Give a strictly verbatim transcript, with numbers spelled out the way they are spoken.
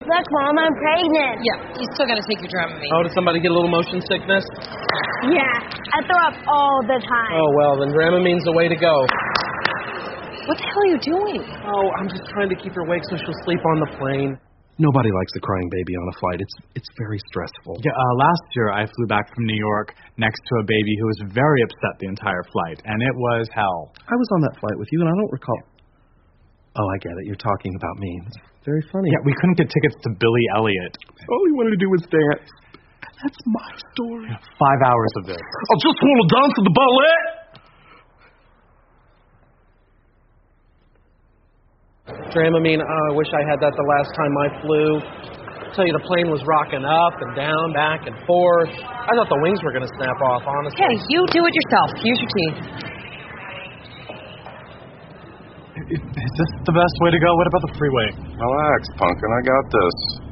Look, Mom, I'm pregnant. Yeah, you still gotta take your Dramamine. Oh, did somebody get a little motion sickness? Yeah, I throw up all the time. Oh, well, then Dramamine's the way to go. What the hell are you doing? Oh, I'm just trying to keep her awake so she'll sleep on the plane. Nobody likes a crying baby on a flight. It's it's very stressful. Yeah, uh, last year I flew back from New York next to a baby who was very upset the entire flight, and it was hell. I was on that flight with you, and I don't recall. Oh, I get it. You're talking about me. It's very funny. Yeah, we couldn't get tickets to Billy Elliot. All he wanted to do was dance. That's my story. Five hours of this. I just want to dance to the ballet. Dramamine, oh, I wish I had that the last time I flew. I tell you, the plane was rocking up and down, back and forth. I thought the wings were going to snap off, honestly. Okay, you do it yourself. Use your teeth. Is this the best way to go? What about the freeway? Relax, Punkin. I got this.